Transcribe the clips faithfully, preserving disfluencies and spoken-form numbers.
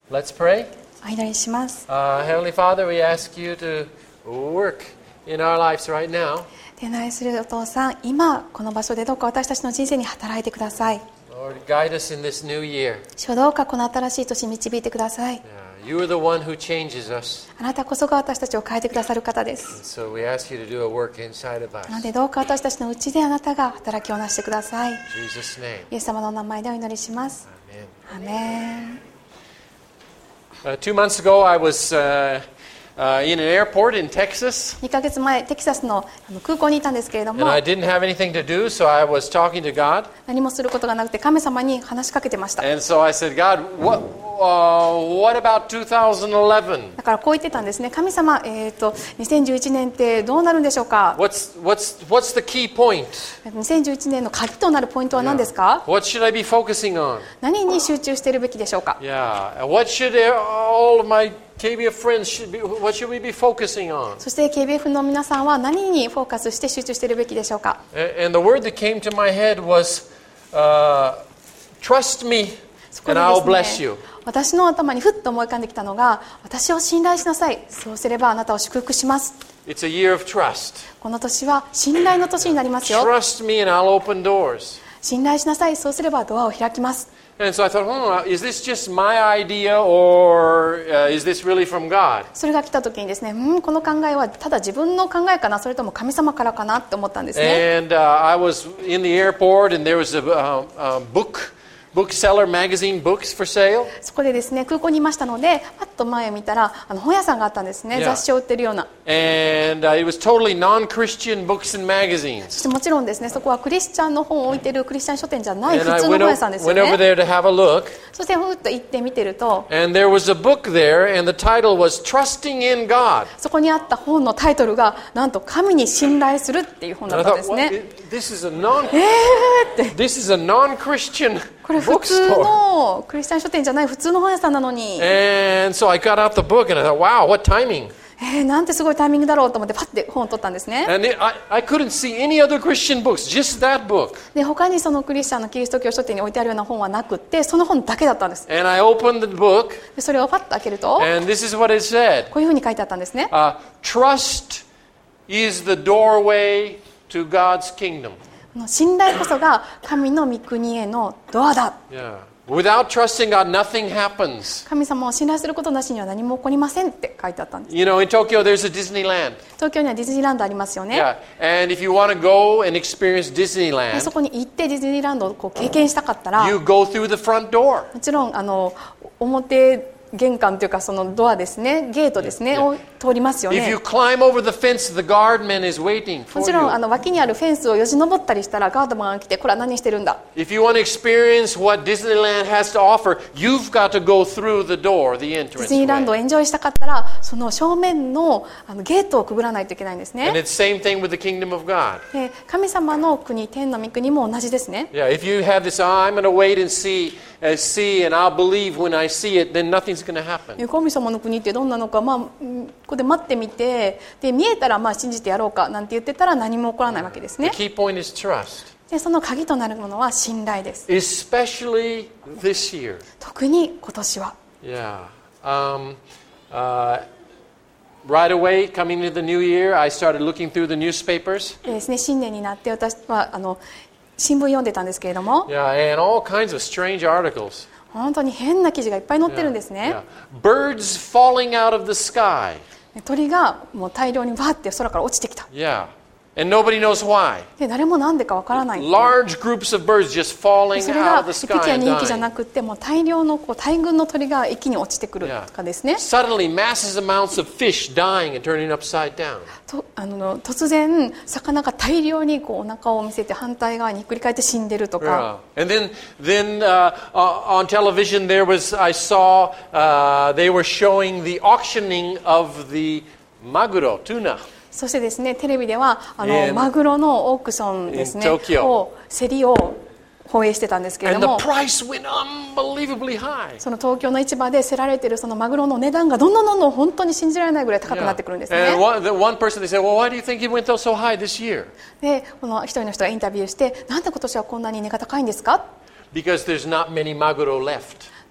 Let's pray. お祈りします。 Uh, Heavenly Father, we ask you to work in our lives right now. 天の愛するお父さん、今この場所でどうか私たちの人生に働いてください。 Lord, guide us in this new year. 主よどうかこの新しい年に導いてください。 Yeah, you are the one who changes us. あなたこそが私たちを変えてくださる方です。 So we ask you to do a work inside of us. なのでどうか私たちのうちであなたが働きをなしてください。 In Jesus' name. イエス様のお名前でお祈りします。 Amen. アーメン。 Uh, two months ago, I was uh, uh, in an airport in Texas, にかげつまえテキサスのあの空港にいたんですけれど and も、 I didn't have anything to do, so I was talking to God. 何もすることがなくて神様に話しかけてました。 And so I said, God, what, uh, what about two thousand eleven? だからこう言ってたんですね。神様、えーと、にせんじゅういちねんってどうなるんでしょうか。 What's, what's, what's the key point? にせんじゅういちねんの鍵となるポイントは何ですか？ What should I be focusing on? 何に集中しているべきでしょうか？ Yeah. What should all of my K B F friends should be? What should we be focusing on? そして ケービーエフ の皆さんは何にフォーカスして集中しているべきでしょうか？ And the word that came to my head was, uh, "Trust me, そこ and で I'll で bless すね you." 私の頭にふっと思い浮かんできたのが、私を信頼しなさい。そうすればあなたを祝福します。 It's a year of trust. この年は信頼の年になりますよ。 Trust me, and I'll open doors. 信頼しなさい。そうすればドアを開きます。 And so I thought, hmm, is this just my idea, or uh, is this really from God? それが来た時にですね、うん、この考えはただ自分の考えかな、それとも神様からかなって思ったんですね。 And uh, I was in the airport, and there was a, uh, a book, bookseller magazine, books for sale. そこでですね、空港にいましたので、パッと前を見たらあの本屋さんがあったんですね。 Yeah. 雑誌を売ってるような。 And uh, it was totally non-Christian books and そ magazines. してもちろんですね、そこはクリスチャンの本を置いてるクリスチャン書店じゃない普 And I 通の went, 本 o- 屋さんですよ went over ね。 there to have a look, そしてふーっと行って見てると、 and there was a book there, and the title was "Trusting in God." そこにあった本のタイトルがなんと神に信頼するっていう本だ And I ったん thought, です what? ね。 It- this is a non, えーって、 this is a non-Christian これ普通 bookstore. のクリスチャン書店じゃない普通の本屋さんなのに、 And so I got out the book, and I thought, wow, what timing! えー、なんてすごいタイミングだろうと思ってパッて本を取ったんですね。 And it, I, I couldn't see any other Christian books, just that book. で他にそのクリスチャンのキリスト教書店に置いてあるような本はなくって、その本だけだったんです。 And I opened the book, でそれをパッと開けると、 and this is what it said. こういうふうに書いてあったんですね。 Uh, Trust is the doorway to God's kingdom. この信頼こそが神の御国へのドアだ。 Yeah. Without trusting God, nothing happens. 神様を信頼することなしには何も起こりませんって書いてあったんです。 You know, in Tokyo, there's a Disneyland. 東京にはディズニーランドありますよね。 Yeah. And if you want to go and experience で Disneyland, そこに行ってディズニーランドをこう経験したかったら、 you go through the front door. もちろんあの表玄関というかそのドアですね、ゲートですね、を通りますよ If you ね。 climb over the fence, the guardman is waiting も for ちろんあ you. の脇にあるフェンスをよじ登ったりしたらガードマンが来て、これは何してるんだ。 If you want to experience what Disneyland has to offer, you've got to go through the door, the ディ entrance ズニーランドを way. エンジョイしたかったら、その正面のあのゲートをくぐらないといけないんです And ね。 it's same thing with the kingdom of God. で神様の国、天の御国も同じですね。 Yeah, if you have this, oh, I'm going to wait and see, uh, see, and I'll believe when I see it, then nothing's going to happen. 神様の国ってどんなのか、まあ、うんここで待ってみて、で見えたらまあ信じてやろうかなんて言ってたら何も起こらないわけです The ね。 key point is trust, でその鍵となるものは信頼です。 especially this year. 特に今年は。 Yeah. Um, uh, right away, coming into the new year, I started looking through the newspapers. でですね、新年になって私はあの新聞読んでたんですけれども、 Yeah, and all kinds of strange articles. 本当に変な記事がいっぱい載ってるんですね。 Yeah. Birds falling out of the sky. 鳥がもう大量にバーって空から落ちてきた。 Yeah. And nobody knows why. で誰もなんでかわからない。 Large groups of birds just falling それ out が of the 一匹 sky や and 二匹じゃ dying. なくってもう大量のこう大群の鳥が一気に落ちてくるとかですね。 Suddenly, massive amounts of fish dying and turning upside down. とあの突然魚が大量にこうお腹を見せて反対側にひっくり返って死んでるとか。 Yeah. And then, then uh, uh, on television, there was I saw uh, they were showing the auctioning of the maguro tuna. そしてですね、テレビではあ In- のマグロのオークションですね in Tokyo. を競りを放映してたんですけれ And ど the も、 price went unbelievably high. その東京の市場で競られているそのマグロの値段がどんどんどんどん本当に信じられないぐらい高くなってくるんです And ね。 one, the one person, they said, well, why do you think it went so high this year? でこの一人の人がインタビューして、なんで今年はこんなに値が高いんですか。 Because there's not many maguro left.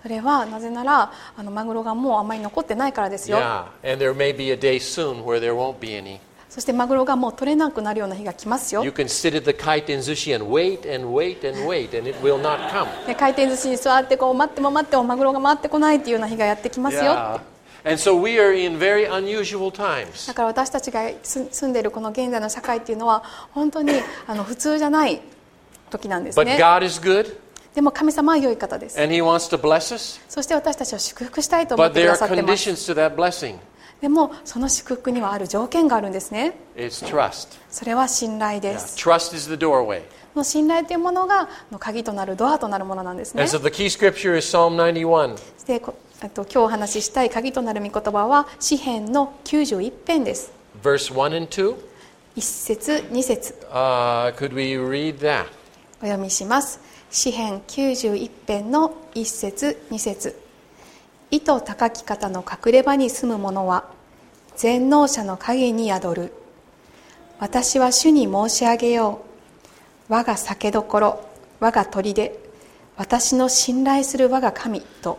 それはなぜならあのマグロがもうあまり残ってないからですよ。 Yeah, and there may be a day soon where there won't be any. そしてマグロがもう取れなくなるような日が来ますよ。 You can sit at the kaiten sushi and wait and wait and wait, and it will not come. で回転寿司に座ってこう待っても待ってもマグロが回ってこないっていうような日がやってきますよ。 Yeah. And so we are in very unusual times. だから私たちがす住んでいるこの現在の社会っていうのは本当にあの普通じゃない時なんです But ね。 God is good, でも神様は良い方です。 and He wants to bless us. そして私たちを祝福したいと思っ But てく there だ are さってます。 conditions to that blessing. でもその祝福にはある条件があるんですね。 It's trust. それは信頼 Yeah. です。 Trust is the doorway. この信頼というものがの鍵となるドアとなるものなんですね。 And so the key scripture is Psalm ninety-one. でこあと今日お話ししたい鍵となる御言葉は詩編のきゅうじゅういち編です。 Verse one and two. いち節に節 Uh, could we read that? お読みします。詩編きゅうじゅういち編のいち節に節。意図高き方の隠れ場に住む者は全能者の影に宿る。私は主に申し上げよう。我が酒どころ、我が砦、私の信頼する我が神と。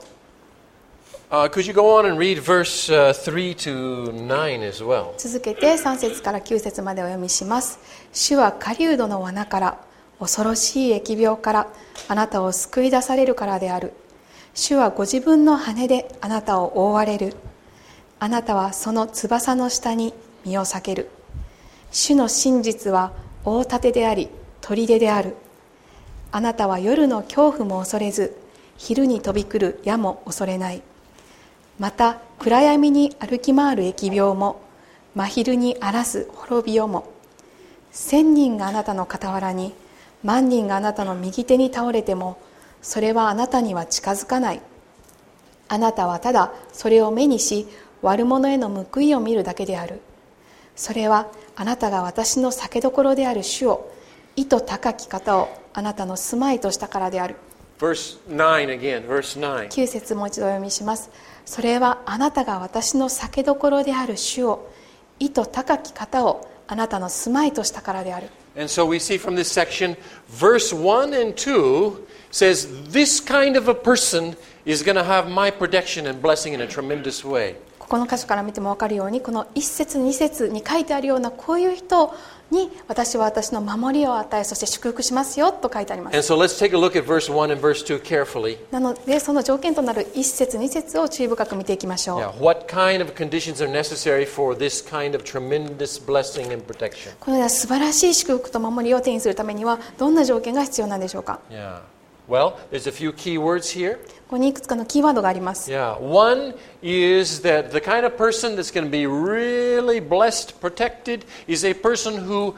Uh, could you go on and read verse uh, three to nine as well? 続けてさん節からきゅう節までお読みします。主は狩人の罠から、恐ろしい疫病からあなたを救い出されるからである。主はご自分の羽であなたを覆われる。あなたはその翼の下に身を避ける。主の真実は大盾であり砦である。あなたは夜の恐怖も恐れず、昼に飛び来る矢も恐れない。また暗闇に歩き回る疫病も、真昼に荒らす滅びよも。千人があなたの傍らに、万人があなたの右手に倒れても、それはあなたには近づかない。あなたはただそれを目にし、悪者への報いを見るだけである。それはあなたが私の酒どころである主を、意図高き方をあなたの住まいとしたからである。 Verse nine again, verse nine. きゅう節もう一度お読みします。それはあなたが私の酒どころである主を、意図高き方をあなたの住まいとしたからである。 And so we see from this section, verse one and two says, this kind of a person is going to have my protection and blessing in a tremendous way. ここの箇所から見ても分かるように、このいち節に節に書いてあるようなこういう人に私は私の守りを与え、そして祝福しますよと書いてあります。 And so let's take a look at verse one and verse two carefully. なのでその条件となるいち節に節を注意深く見ていきましょう。 Now, what kind of conditions are necessary for this kind of tremendous blessing and protection? このような素晴らしい祝福と守りを手にするためにはどんな条件が必要なんでしょうか。 Yeah. Well, there's a few key words here. ここにいくつかのキーワードがあります。 Yeah. One is that the kind of person that's going to be really blessed, protected, is a person who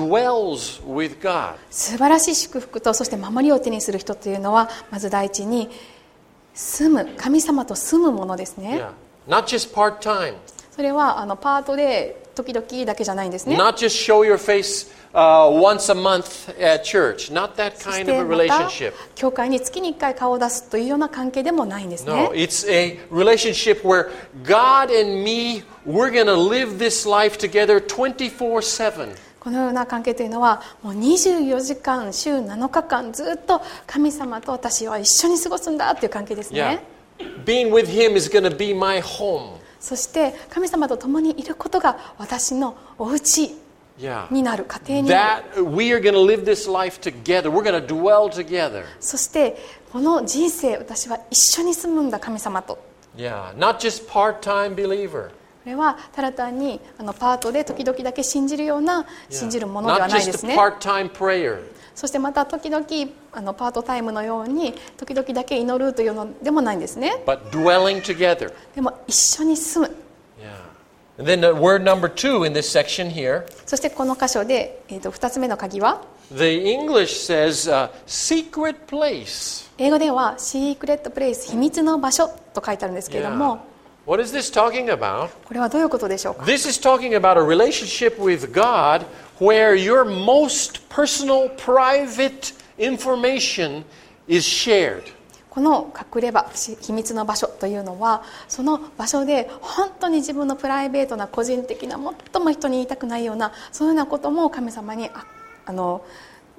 dwells with God. 素晴らしい祝福とそして守りを手にする人というのは、まず第一に住む、神様と住むものですね。 Yeah. Not just part-time. それはあのパートで時々だけじゃないんですね。 Not just show your face uh, once a month at church. Not that そし kind て of a また relationship. 教会に月にいっかい顔を出すというような関係でもないんです No, ね。 it's a relationship where God and me, we're going to live this life together twenty-four seven. このような関係というのはもうにじゅうよじかん週なのかかんずっと神様と私は一緒に過ごすんだという関係ですね。 Yeah. Being with Him is going to be my home. そして神様と共にいることが私のお家 Yeah. になる、家庭になる。 That we are going to live this life together. We're going to dwell together. そしてこの人生私は一緒に住むんだ神様と。 Yeah. Not just part-time believer. これはただ単にあのパートで時々だけ信じるような Yeah. 信じるものでは Not ないで just す a ね。 part-time prayer. そしてまた時々あのパートタイムのように時々だけ祈るというのでもないんですね。 But dwelling together. でも一緒に住む。 Yeah. And then the word number two in this section here, そしてこの箇所で、えー、とふたつめの鍵は the English says uh, secret place. 英語ではシークレットプレイス、秘密の場所と書いてあるんですけれど Yeah. も、 What is this talking about? これはどういうことでしょうか。 This is talking about a relationship with God where your most personal, private information is shared. この隠れ場、し秘密の場所というのはその場所で本当に自分のプライベートな個人的な最も人に言いたくないようなそういうようなことも神様にああの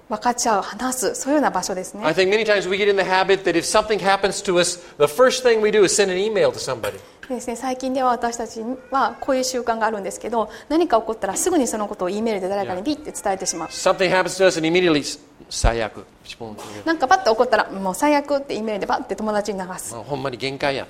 分かち合う、話す、そういうような場所ですね。 I think many times we get in the habit that if something happens to us, the first thing we do is send an email to somebody. ですね、最近では私たちはこういう習慣があるんですけど、何か起こったらすぐにそのことを E メールで誰かにピッて伝えてしまう。 Something happens to us and immediately, 最悪。 なんかパッと起こったらもう最悪って E メールでバッて友達に流す。 ほんまに限界やって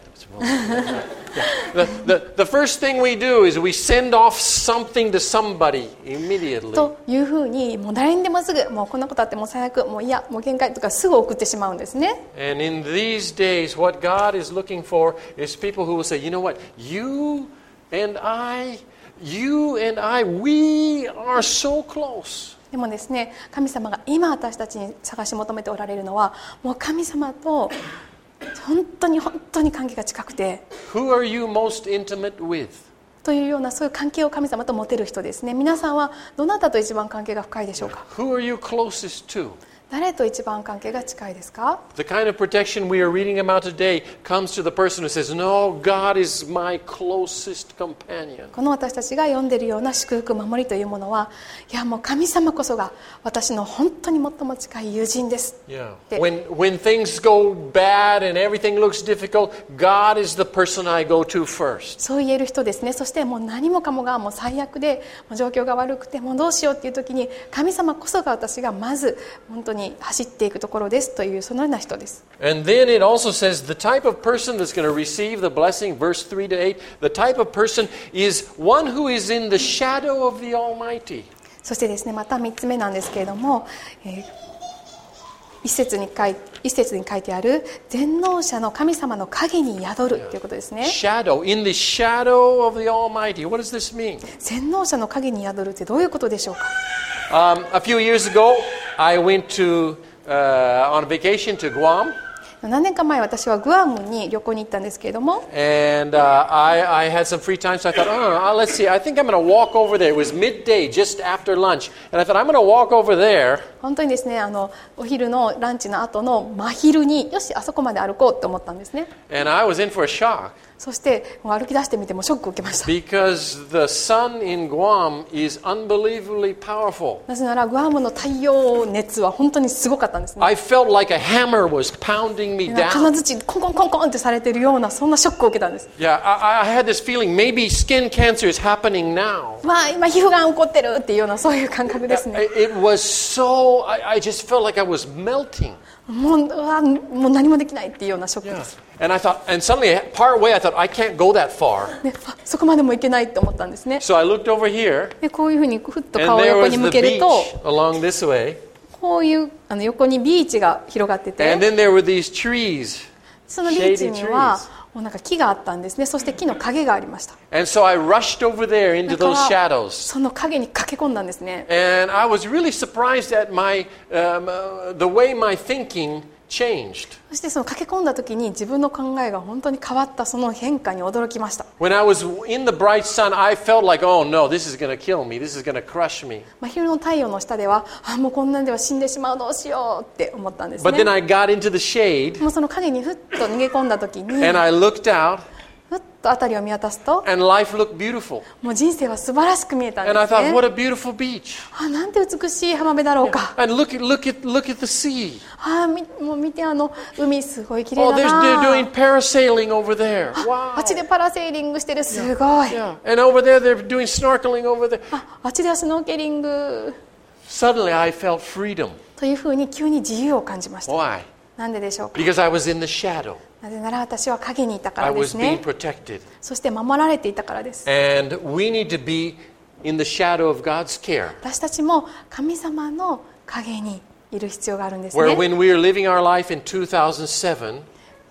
。the, the, the first thing we do is we send off something to somebody immediately. というふうにもう誰にでもすぐもうこんなことあってもう最悪もういやもう限界とかすぐ送ってしまうんですね。 And in these days, what God is looking for is people who will say, you know what, you and I, you and I, we are so close. でもですね、神様が今私たちに探し求めておられるのはもう神様と本当に本当に関係が近くて、 Who are you most intimate with? というようなそういう関係を神様と持てる人ですね。皆さんはどなたと一番関係が深いでしょうか？ Who are you closest to? 誰と一番関係が近いですか？ The kind of protection we are reading about today comes to the person who says, no, God is my closest companion. この私たちが読んでいるような祝福守りというものは、いやもう神様こそが私の本当に最も近い友人です。 Yeah. When, when things go bad and everything looks difficult, God is the person I go to first. そう言える人ですね。そしてもう何もかもがもう最悪でもう状況が悪くてもうどうしようっていう時に神様こそが私がまず本当に走っていくところですというそのような人です。 And then it also says the type of person that's going to receive the blessing, verse three to eight, the type of person is one who is in the shadow of the Almighty. そしてですね、またみっつめなんですけれども、えー、一節に書い一節に書いてある全能者の神様の影に宿るということですね。 Shadow, in the shadow of the Almighty. What does this mean? 全能者の影に宿るってどういうことでしょうか？ Um, a few years ago, I went to uh, on a vacation to Guam. 何年か前私はグアムに旅行に行ったんですけれども、 And uh, I, I had some free time, so I thought, oh, let's see, I think I'm going to walk over there. It was midday, just after lunch. And I thought, I'm going to walk over there. 本当にですね、あのお昼のランチの後の真昼によしあそこまで歩こうと思ったんですね。 And I was in for a shock. そしてもう歩き出してみてもショックを受けました。 Because the sun in Guam is unbelievably powerful. なぜならグアムの太陽熱は本当にすごかったんですね。 I felt like a hammer was pounding me 金 down. 槌コンコンコンコンってされているようなそんなショックを受けたんです。 Yeah, I, I had this feeling maybe skin cancer is happening now. まあ今皮膚がん起こってるっていうようなそういう感覚ですね。 It was so, I, I just felt like I was melting. もう、うわ、もう何もできないっていうようなショック Yeah. です。 And I thought, and suddenly, part way, I thought, I can't go that far. ね、あそこまでもいけないって思ったんですね。 So I looked over here, でこういうふうにふっと and 顔を there 横 was に the 向ける beach と along this way. こういうあの横にビーチが広がってて、 And then there were these trees. そのビーチにはもうなんか木があったんですね。そして木の影がありました。 And so I rushed over there into だ those から shadows. その影に駆け込んだんですね。 And I was really surprised at my, um, uh, the way my thinking changed. そしてその駆け込んだ時に自分の考えが本当に変わったその変化に驚きました。 When I was in the bright sun, I felt like, oh no, this is going to kill me. This is going to crush me. 真昼の太陽の下ではあもうこんなんでは死んでしまうどうしようって思ったんです But then ね。 I got into the shade もうその影にふっと逃げ込んだ時に and I looked out ふっと辺りを見渡すと and life looked beautiful. もう人生は素晴らしく見えたん And I です thought, ね。 what a beautiful beach. あなんて美しい浜辺だろうか。 And look at, look at, look at the sea. あみもう見てあの海すごい綺麗 Oh, だ there's, they're な doing parasailing over there. あ Wow. っちでパラセーリングしてるすごい Yeah. And over there, they're doing snorkeling over there. ああっちではスノーケリング Suddenly, I felt freedom. というふうに急に自由を感じました。 Why? なんででしょうか。 Because I was in the shadow. なぜなら私は影にいたか I らで was す being ね。 protected. そして守られていたからです。 And we need to be in the shadow of God's care. 私たちも神様の影にいる必要があるんです Where ね。 when we are living our life in two thousand seven,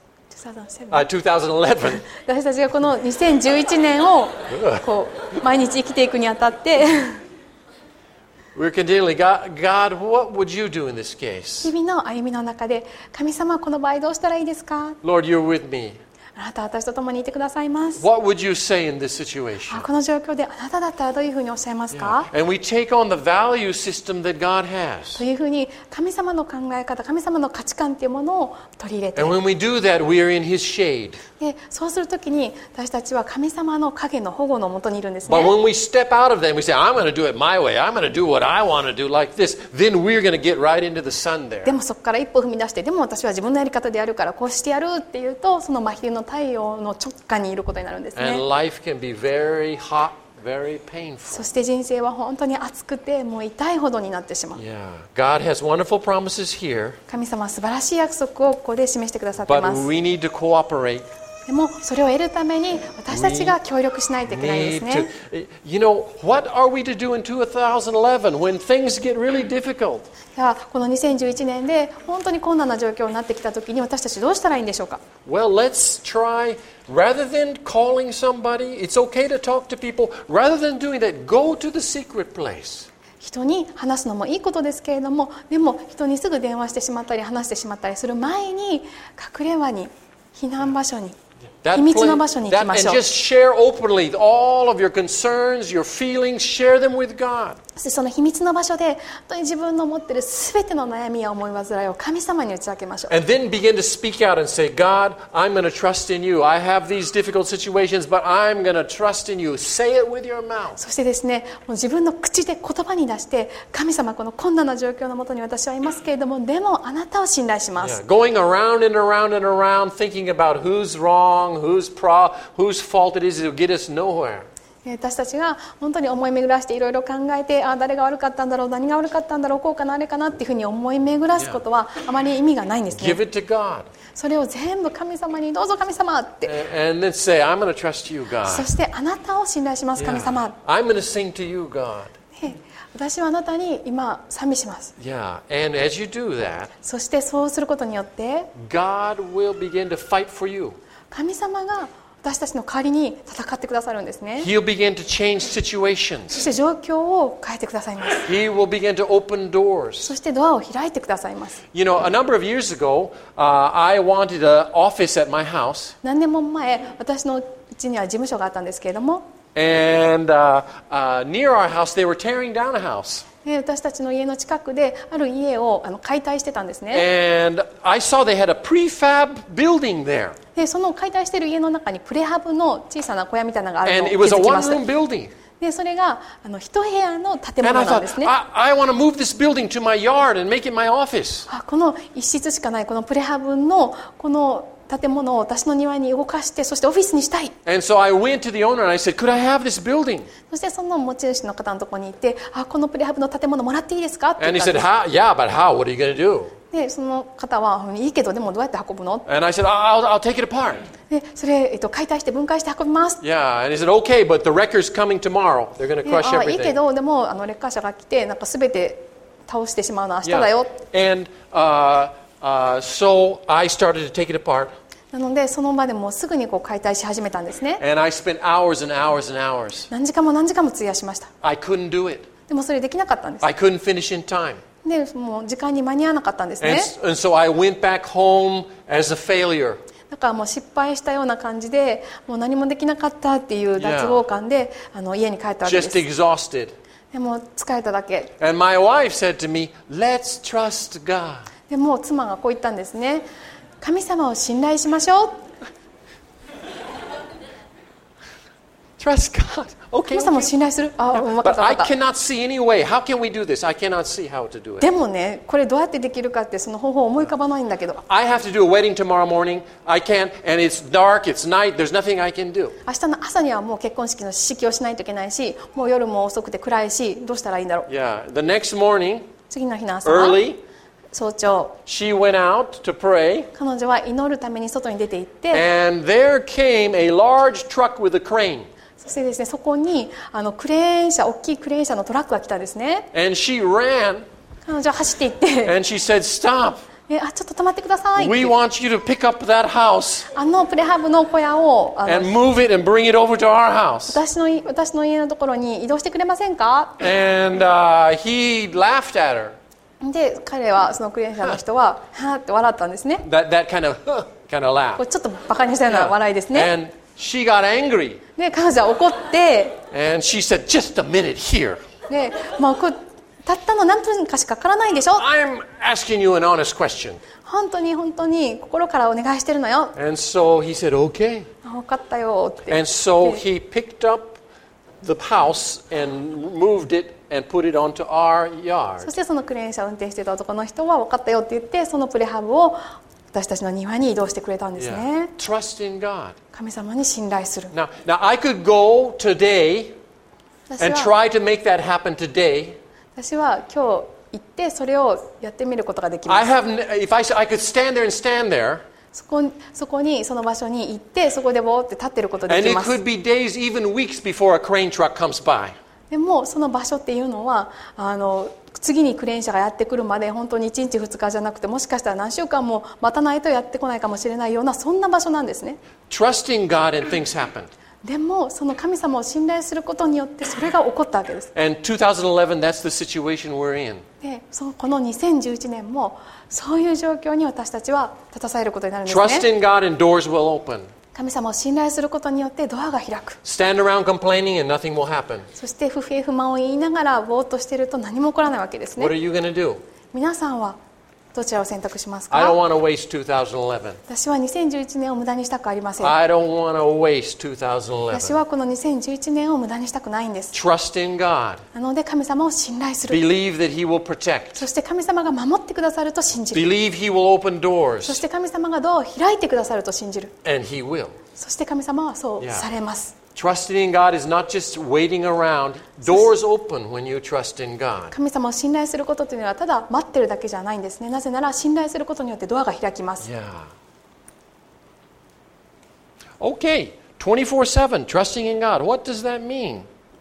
uh, two thousand eleven, 私たちがこのにせんじゅういちねんをこう毎日生きていくにあたって we're continually, God, God, what would you do in this case? 日々の歩みの中で神様この場合どうしたらいいですか？ Lord, you're with me. あなたは私と共にいてくださいます。 What would you say in this situation? この状況であなただったらどういうふうにおっしゃいますか？ And we take on the value system that God has. というふうに神様の考え方、神様の価値観というものを取り入れて、 And when we do that, we are in His shade. でそうするときに私たちは神様の影の保護のもとにいるんですね。 But when we step out of that, we say, I'm going to do it my way. I'm going to do what I want to do like this. Then we're going to get right into the sun there. でもそこから一歩踏み出して、でも私は自分のやり方でやるからこうしてやるっていうと、その真昼の太陽の直下にいることになるんですね。 And life can be very hot, very painful. そして人生は本当に熱くてもう痛いほどになってしまう。 Yeah. God has wonderful promises here, 神様は素晴らしい約束をここで示してくださっていま but す。 we need to cooperate. でもそれを得るために私たちが協力しないといけないんです Need ね。 to, you know, what are we to do in two thousand eleven when things get really difficult? ではこのにせんじゅういちねんで本当に困難な状況になってきたときに私たちどうしたらいいんでしょうか。 Well, let's try, rather than calling somebody, it's okay to talk to people. Rather than doing that, go to the secret place. 人に話すのもいいことですけれども、でも人にすぐ電話してしまったり話してしまったりする前に隠れ家に、避難場所に、 That 秘密 place- の場所に行き that- まし and ょう。 just share openly all of your concerns, your feelings, share them with God. そしてその秘密の場所で本当に自分の持っているすべての悩みや思い煩いを神様に打ち明けましょう。 And then begin to speak out and say, God, I'm going to trust in you. I have these difficult situations, but I'm going to trust in you. Say it with your mouth. そしてですね、もう自分の口で言葉に出して、神様この困難な状況のもとに私はいますけれども、でもあなたを信頼しま Yeah, す。 going around and around and around thinking about who's wrong, whose pro, whose fault it is, it'll get us nowhere. 私たちが本当に思い巡らしていろいろ考えて、あ誰が悪かったんだろう、何が悪かったんだろう、こうかなあれかなっていうふうに思い巡らすことはあまり意味がないんですね。 Give it to God. それを全部神様に、どうぞ神様って、 And, and then say, I'm going to trust you, そ God. してあなたを信頼します、神 Yeah. 様。 I'm going to sing to you, God. で私はあなたに今賛美します。 Yeah. And as you do that, そしてそうすることによって God will begin to fight for you. 神様が私たちの代わりに戦ってくださるんですね。 He'll begin to change そ situations. して状況を変えてくださいます。 He will begin to open doors. そしてドアを開いてくださいます。 You know, a number of years ago, uh, I wanted an office at my house. 何年も前、私のうちには事務所があったんですけれども、 And uh, uh, near our house, they were tearing down a house. で私たちの家の近くである家をあの解体してたんですね。 And I saw they had a prefab building there. でその解体している家の中にプレハブの小さな小屋みたいなのがあるの And を it was 気 a づきまし one-room た。 building. でそれがあの一部屋の建 And 物 I なん thought, ですね。 I, I want to move this building to my yard and make it my office. あこの一室しかないこのプレハブのこの建物を私の庭に動かして、そしてオフィスにしたい。 And so I went to the owner and I said, could I have this building? そしてその持ち主の方のところに行って、あこのプレハブの建物もらっていいですかって言 And っ he たん said, です。 how? Yeah, but how? What are you going to do? でその方は、いいけどでもどうやって運ぶの？ And I said, I'll, I'll take it apart. でそれ、えっと、解体して分解して運びます。 Yeah, and he said, okay, but the wrecker's coming tomorrow. They're going to で crush あいいけ everything. どでもあのレッカー車が来てなんか全て倒してしまうのは明日だよ。 And uh, uh, so I started to take it apart. なのでその場でもうすぐにこう解体し始めたんですね。 And I spent hours and hours and hours. 何時間も何時間も費やしました。 I couldn't do it. でもそれできなかったんです。 I couldn't finish in time. でもう時間に間に合わなかったんです And, ね。 and so I went back home as a failure. だからもう失敗したような感じでもう何もできなかったっていう脱帽感で、あの家に帰ったわけで Just す。 exhausted. でも疲れただけ。 And my wife said to me, let's trust God. でもう妻がこう言ったんですね。神様を信頼しましょう。 Trust God. Okay. 神様を okay. 信頼する。あ、分かっ But た I 分かった。 cannot see any way. How can we do this? I cannot see how to do it. でもね、これどうやってできるかってその方法思い浮かばないんだけど、 I have to do a wedding tomorrow morning. I can't, and it's dark, it's night, there's nothing I can do. 明日の朝にはもう結婚式の式をしないといけないし、もう夜も遅くて暗いし、どうしたらいいんだろう。 Yeah. The next morning, 次の日の朝は early, 早朝、 she went out to pray, 彼女は祈るために外に出て行って、 and there came a large truck with a crane. そしてですね、そこにあのクレーン車、大きいクレーン車のトラックが来たんですね。 And she ran, 彼女は走って行って、 and she said, stop. えあちょっと止まってくださいって We want you to pick up that house あのプレハブの小屋をあの and move it and bring it over to our house. 私のい私の家のところに移動してくれませんか？ And uh, he laughed at her. で彼はそのクレーン車の人ははーって笑ったんですね。 That, that kind of, huh, kind of laugh. これちょっとバカにしたような笑いですね。 And she got angry. で、彼女は怒って、 And she said, just a minute here. で、まあ、これたったの何分かしかかからないでしょ。 I'm asking you an honest question. 本当に本当に心からお願いしてるのよ。 And so he said, okay. あ、分かったよって。 And so he picked up the house and moved it and put it onto our そ yard. してそのクレーン車を運転していた男の人は分かったよって言って、そのプレハブを私たちの庭に移動してくれたんですね。 Yeah. Trust in God. 神様に信頼する。 Now, now I could go today 私 and は try to make that happen today. 私は今日行ってそれをやってみることができま I す。 have, n- if I, s- I could stand there and stand there, そこにそこにその場所に行ってそこでボーって立ってることで and き it ます。 could be days, even weeks before a crane truck comes by. でもその場所っていうのはあの次にクレーン車がやってくるまで本当にいちにちふつかじゃなくてもしかしたら何週間も待たないとやってこないかもしれないようなそんな場所なんですね。 Trusting God and things happen. でもその神様を信頼することによってそれが起こったわけです。 And twenty eleven, that's the situation we're in. でそうこのにせんじゅういちねんもそういう状況に私たちは立たされることになるんです Trust ね。 in God and doors will open. 神様を信頼することによってドアが開く。 Stand around complaining and nothing will happen. そして不平不満を言いながらぼーっとしていると何も起こらないわけです What are ね。 you going to do? 皆さんはどちらを選択します I don't か？ want to waste twenty eleven. 私はにせんじゅういちねんを無駄にしたくありません。 I don't want to waste twenty 私 eleven. はこのにせんじゅういちねんを無駄にしたくないんです。 Trust in God. なので神様を信頼する。 Believe that He will protect. そして神様が守ってくださると信じる。 Believe He will open そ doors. して神様がドアを開いてくださると信じる。 And He will. そして神様はそう Yeah. されます。 Trusting in God is not just waiting around. Doors open when you trust in God. 神様を信頼することというのはただ待ってるだけじゃないんですね。なぜなら信頼することによってドアが開きます。 Yeah. Okay. twenty-four seven. Trusting in God. What does that mean?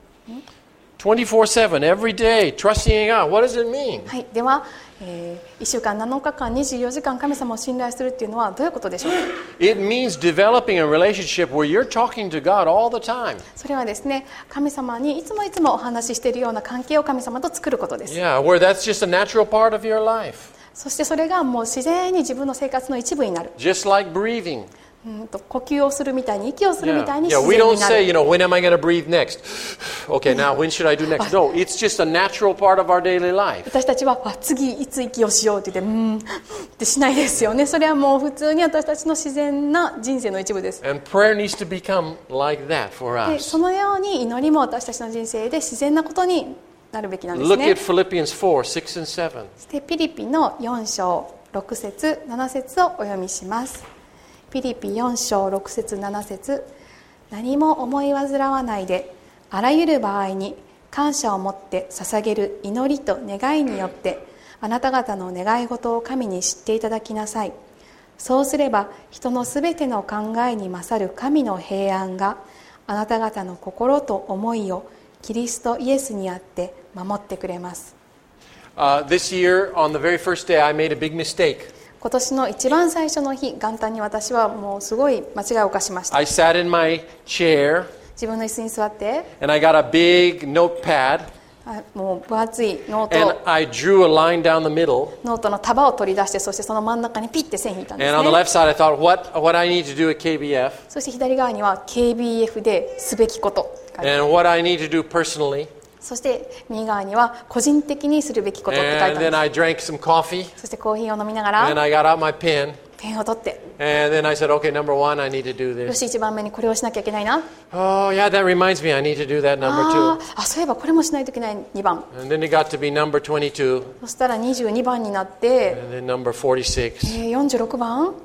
twenty-four seven. Every day. Trusting in God. What does it mean? はい、では、えー、いっしゅうかんなのかかんにじゅうよじかん神様を信頼するっていうのはどういうことでしょうか。 It means developing a relationship where you're talking to God all the time. それはですね、神様にいつもいつもお話ししているような関係を神様と作ることです。 Yeah, where that's just a natural part of your life. そしてそれがもう自然に自分の生活の一部になる。 Just like breathing. うんと呼吸をするみたいに息をするみ Yeah, たいに yeah. 自 We 然 don't にな say, る。 you know, when am I going to breathe next? Okay, now when should I do next? No, it's just a natural part of our daily life. 私たちはあ次いつ息をしようって言ってうーんってしないですよね。それはもう普通に私たちの自然な人生の一部です。 And prayer needs to become like that for で us. そのように祈りも私たちの人生で自然なことになるべきなんです Look ね。 at Philippians four, six and seven. そしてピリピのよん章ろく節なな節をお読みします。ピリピよん章ろく節なな節。何も思い煩わないであらゆる場合に感謝を持って捧げる祈りと願いによってあなた方の願い事を神に知っていただきなさい。そうすれば人のすべての考えに勝る神の平安があなた方の心と思いをキリストイエスにあって守ってくれます。 Uh, this year, on the very first day, I made a big mistake. 今年の一番最初の日、元旦に私はもうすごい間違いを犯しました。 I sat in my chair 自分の椅子に座って、 and I got a big notepad あもう分厚いノー and ト、 I drew a line down the middle. ノートの束を取り出して、そしてその真ん中にピッて線引いたんです And on the ね。 left side, I thought, what, what I need to do at K B F そして左側には ケービーエフ ですべきこと書いてある。 and what I need to do personally. そして右側には個人的にするべきことって書いてあ And るん then です I drank some coffee そしてコーヒーを飲みなが and ら I got out my pen ペンを取って、 and then I said, okay, number one, I need to do よ this. し一番目にこれをしなきゃいけないな。 Oh, yeah, that reminds me, I need to do that number あ two. ーあ、そういえばこれもしないといけないにばん。 And then it got to be number twenty-two そしたらにじゅうにばんになって、 and then number forty-six, えー、よんじゅうろくばん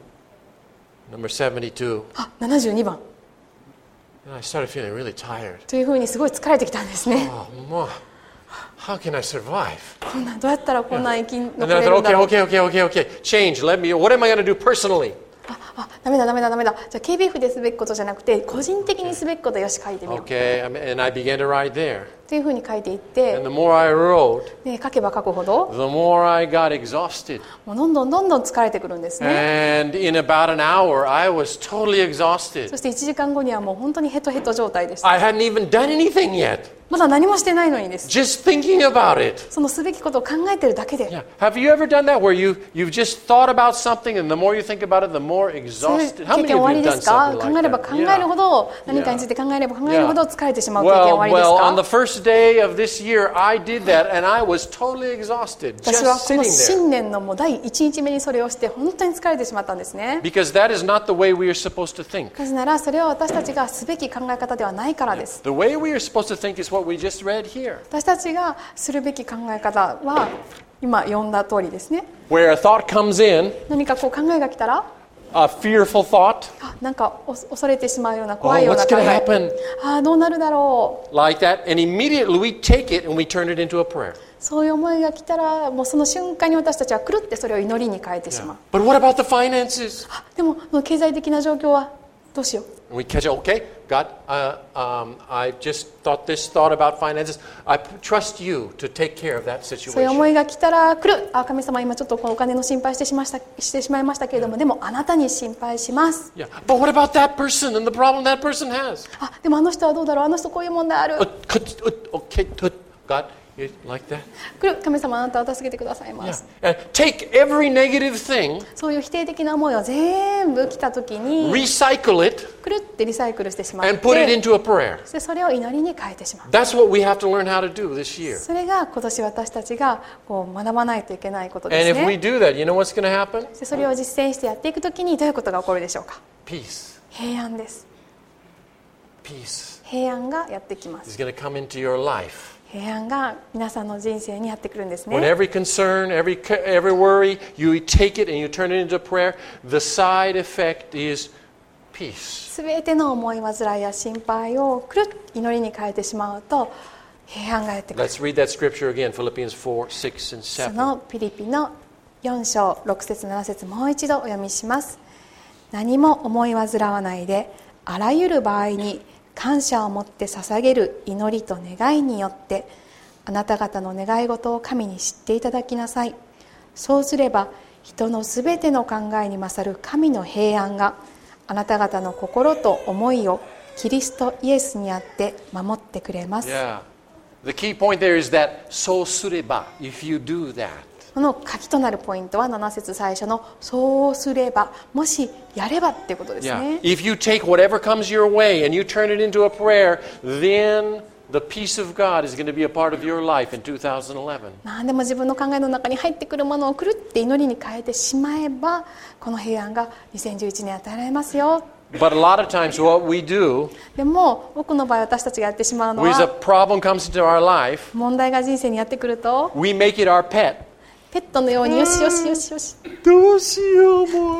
number seventy-two. あ、ななじゅうにばん And I started feeling really tired. というふうにすごい疲れてきたんですね。 Oh, ma, how can I survive? こんなどうやったらこんな生き残 And then I れる thought, んだ okay, ろう。 okay, okay, okay, okay. Change. Let me, what am I going to do personally? ああ、ダメだダメだダメだ。じゃあ ケービーエフ ですべきことじゃなくて個人的にすべきことよし書いてみよう。 Okay, and I began to write there. というふうに書いていって、 And the more I wrote, で書けば書くほど the more I got exhausted. もうどんどんどんどん疲れてくるんですね。 And in about an hour, I was totally そ exhausted. していちじかんごにはもう本当にヘトヘト状態でした。 I hadn't even done anything yet. まだ何もしてないのにです。 Just thinking about it. そのすべきことを考えてるだけで。 Yeah. Have you ever done that where you, you've just thought about something and the more you think about it, the more そういう exhausted? How 経 many 験 of おあ you り have で done すか？ something 考 like えれば that? 考えるほど、何かについて考えれば考えるほど疲れてしまう経験おあ Well, りです well, か？ on the first day of this year, I did that and I was totally exhausted 私は just この sitting there. 新年のもう第一日目にそれをして本当に疲れてしまったんですね。 Because that is not the way we are supposed to think. なぜならそれは私たちがすべき考え方ではないからです。 The way we are supposed to think is what we just read here. 私たちがするべき考え方は今読んだ通りですね。 Where a thought comes in, 何かこう考えが来たら、 a fearful thought, あ、なんかお恐れてしまうような oh, 怖いような what's 考 going to え、 happen? ああどうなるだろう、 Like that. And immediately we take it and we turn it into a prayer. そういう思いが来たらもうその瞬間に私たちはくるってそれを祈りに変えてしまう。 But what about the finances? あでもその経済的な状況はどうしよう。 And we catch it, okay, God, uh, um, I just thought this thought about finances. I p- trust you to take care of that そういう思 situation. いが来たら来る。あ、神様今ちょっとこのお金の心配してしましたしてしまいましたけれども、でもあなたに心配します。 Yeah. But what about that person and the problem that person has? あ、でもあの人はどうだろう。あの人こういう問題ある。 Uh, could- uh, okay, uh, God, you like that? 来る。神様あなたを助けてくださいま Yeah. す。 And take every negative thing, そういう否定的な思いを全部来た時に recycle it, くるってリサイクルしてしまっ and put it て、 into a prayer. そしてそれを祈りに変えてしまう。 That's what we have to learn how to do this year. それが今年私たちがこう学ばないといけないことで And す if we ね。 do that, you know what's going to happen? そしてそれを実践してやっていく時にどういうことが起こるでしょうか。 Peace. 平安です。 Peace 平安がやってきま is す。 going to come into your life. 平安が皆さんの人生にやってくるんです When ね。 every concern, every every worry, you take it and you turn it into prayer, the side effect is peace. すべての思い煩いや心配をくるっ祈りに変えてしまうと平安がやってくる。 Let's read that scripture again, Philippians four, six, and そ seven. のピリピのよん章ろく節なな節もう一度お読みします。何も思い煩わないであらゆる場合に感謝を持って捧げる祈りと願いによってあなた方の願い事を神に知っていただきなさい。そうすれば人のすべての考えに勝る神の平安があなた方の心と思いをキリストイエスにあって守ってくれます。 Yeah. The key point there is that so sureba, if you do that. この鍵となるポイントはなな節最初のそうすれば、もしやればっていうことです Yeah. ね。 If you take whatever comes your way and you turn it into a prayer, then the peace of God is going to be a part of your life in two thousand eleven. 何でも自分の考えの中に入ってくるものをくるって祈りに変えてしまえば、この平安がにせんじゅういちねん与えられますよ。 But a lot of times what we do, でも多くの場合私たちがやってしまうの when a は、 problem comes into our life, 問題が人生にやってくると we make it our pet. ペットのようによしよしよしよし、 どうしようも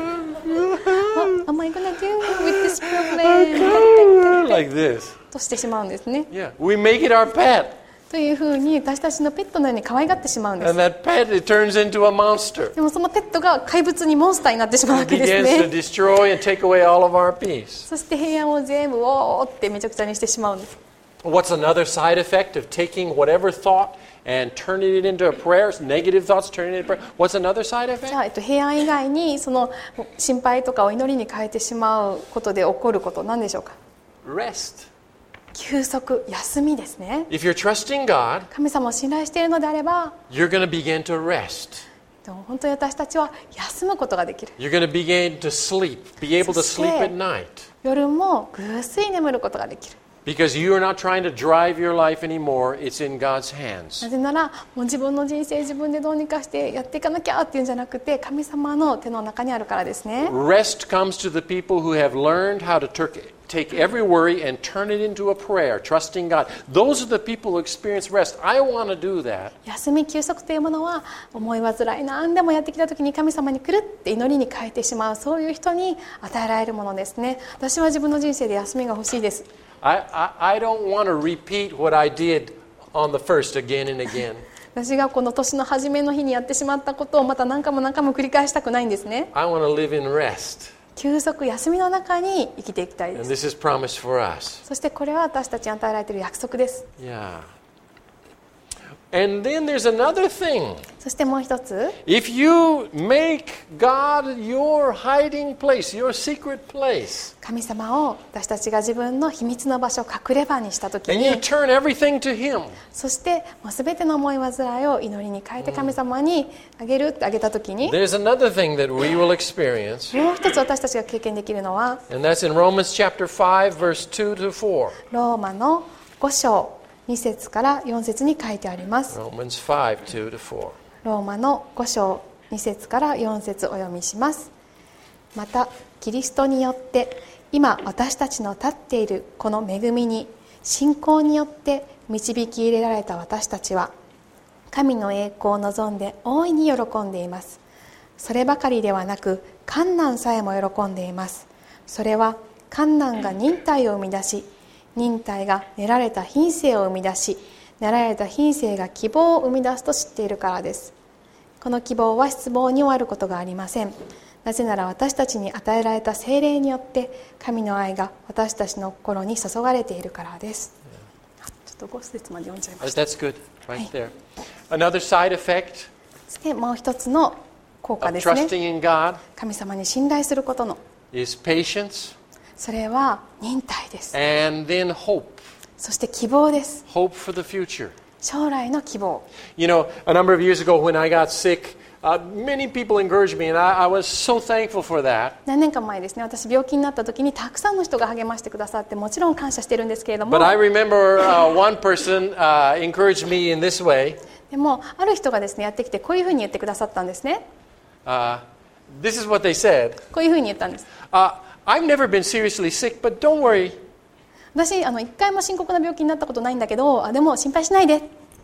What am I gonna do with this problem? like this. としてしまうんですね。 Yeah, we make it our pet. というふうに私たちのペットのように可愛がってしまうんです。 And that pet, it turns into a monster. でもそのペットが怪物にモンスターになってしまうわ It けです begins to ね。 destroy and take away all of our peace. そして平安を全部おーってめちゃくちゃにしてしまうんです。 What's another side effect of taking whatever thought and turning it into a prayer? Negative thoughts turning it into prayer. What's another side じ effect? ゃあ、えっと、平安以外にその心配とかを祈りに変えてしまうことで起こること何でしょうか。 Rest. 休息、休みですね。 If you're trusting God, 神様を信頼しているのであれば、 you're going to begin to rest. でも本当に私たちは休むことができる。 You're going to begin to sleep, be able to sleep at night. 夜もぐっすり眠ることができる。 Because you are not trying to drive your life anymore. It's in God's hands. なぜならもう自分の人生自分でどうにかしてやっていかなきゃっていうんじゃなくて、神様の手の中にあるからですね。 Rest comes to the people who have learned how to tur- take every worry and turn it into a prayer, trusting God. Those are the people who experience rest. I want to do that. 休み休息というものは思い煩い何でもやってきた時に神様に来るって祈りに変えてしまう、そういう人に与えられるものですね。私は自分の人生で休みが欲しいです。 I, I, I don't want to repeat what I did on the first again and again. 私がこの年の初めの日にやってしまったことをまた何回も何回も繰り返したくないんですね。 I want to live in rest. 休息、休みの中に生きていきたいで And す。 this is promised for us. そしてこれは私たちに与えられている約束です。 Yeah. And then there's another thing. そしてもう一つ、 If you make God your hiding place, your secret place, 神様を私たちが自分の秘密の場所、隠れ場にしたとき and you に、 turn everything to Him, そしてもう全ての思い煩いを祈りに変えて神様にあげるってあげたときに、 there's another thing that we will experience, もう一つ私たちが経験できるのは、 and that's in Romans chapter five, verse two to four. ローマのご章に節からよん節に書いてあります。 Romans five, two to four. ローマのご章に節からよん節お読みします。またキリストによって今私たちの立っているこの恵みに信仰によって導き入れられた私たちは神の栄光を望んで大いに喜んでいます。そればかりではなく患難さえも喜んでいます。それは患難が忍耐を生み出し、忍耐が練られた品性を生み出し、練られた品性が希望を生み出すと知っているからです。この希望は失望に終わることがありません。なぜなら私たちに与えられた聖霊によって神の愛が私たちの心に注がれているからです。ちょっとご節まで読んじゃいました。 That's good, right there. Another side effect そしてもう一つの効果 of ですね。 trusting in God 神様に信頼することの、 is patience それは忍耐です。 and then hope. そして希望です。 Hope for the future. 将来の希望。 You know, a number of years ago when I got sick, uh, many people encouraged me, and I, I was so thankful for that. 何年か前ですね、私病気になった時にたくさんの人が励ましてくださって、もちろん感謝してるんですけれども、 But I remember uh, one person uh, encouraged me in this way. でもある人がですねやってきてこういうふうに言ってくださったんですね。 Uh, this is what they said. こういうふうに言ったんです。 Uh, I've never been seriously sick, but don't worry. 私あの一回も深刻な病気になったことないんだけど、あでも心配しないで。 It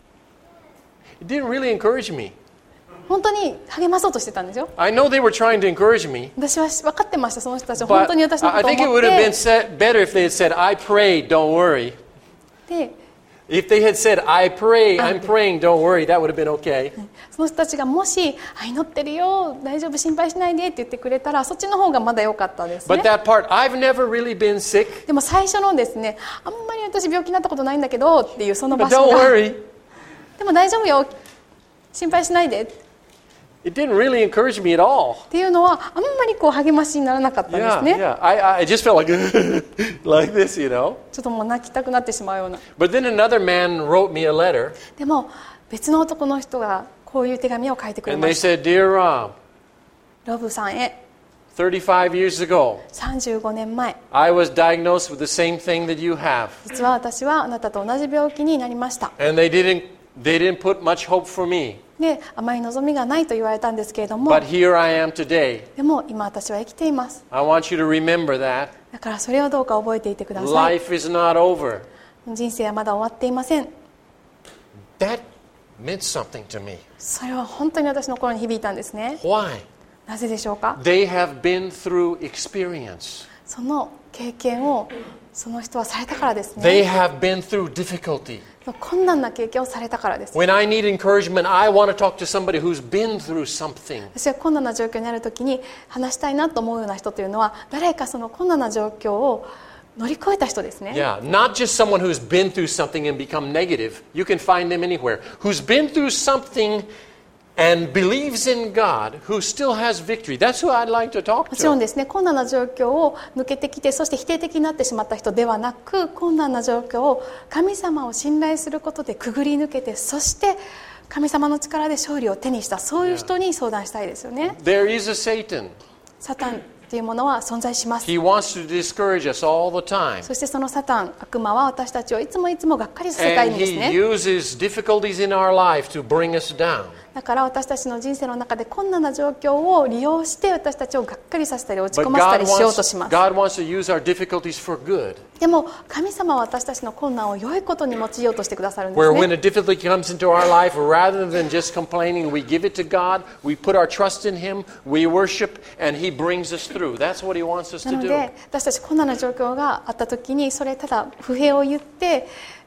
didn't really encourage me. 本当に励まそうとしてたんですよ。 I know they were trying to encourage me, 私は分かってました、その人たちは本 but 当に私のこ I とを think it 思っ would have been て。 said better if they had said, I pray, don't worry. で If they had said, I pray, I'm praying, don't worry, that would have been okay. その人たちがもしあ祈ってるよ、大丈夫、心配しないでって言ってくれたら、そっちの方がまだ良かったですね。 But that part, I've never really been sick, でも最初のですね、あんまり私病気になったことないんだけどっていうその but 場所 don't が、 worry. でも大丈夫よ、心配しないでっ It didn't really encourage me at all. ていうのはあんまりこう励ましにならなかったんです Yeah, ね。 yeah. I, I just felt like, like this, you know. ちょっともう泣きたくなってしまうような。 But then another man wrote me a letter, でも別の男の人がこういう手紙を書いてくれ and ま they した。 said, Dear Ram, ロブさんへ、 thirty-five years ago, さんじゅうごねんまえ、 I was diagnosed with the same thing that you have. 実は私はあなたと同じ病気になりました。 And they didn't, they didn't put much hope for me. で、あまり望みがないと言われたんですけれども、 But here I am today. でも今私は生きています。 I want you to remember that. だからそれをどうか覚えていてください。 Life is not over. 人生はまだ終わっていません。 That meant something to me. それは本当に私の心に響いたんですね。 Why? なぜでしょうか。 They have been through experience. その経験をその人はされたからですね。 They have been through difficulty. 困難な経験をされたからです。 When I need encouragement, I want to talk to somebody who's been through something. 私は困難な状況にあるときに話したいなと思うような人というのは、誰かその困難な状況を乗り越えた人ですね。 Yeah, not just someone who's been through something and become negative. You can find them anywhere. Who's been through something and believes in God, who still has victory. That's who I'd like to talk もちろん to. ですね、困難な状況を抜けてきて、そして否定的になってしまった人ではなく、困難な状況を神様を信頼することでくぐり抜けて、そして神様の力で勝利を手にした、そういう人に相談したいですよね。 There is a Satan. サタンというものは存在します。 He wants to discourage us all the time. そしてそのサタン、悪魔は私たちをいつもいつもがっかりさせたいん And です he ね。 uses difficulties in our life to bring us down. だから私たちの人生の中で困難な状況を利用して私たちをがっかりさせたり落ち But 込ませた God りしようと wants, します。 God wants to use our difficulties for good. でも神様は私たちの困難を良いことに用いようとしてくださるんで Where す when ね。 a difficulty comes into our life, rather than just complaining, we give it to God, we put our trust in Him, we worship, and He brings us through. That's what He wants us な to の do. で私たち困難な状況があった時にそれただ不平を言って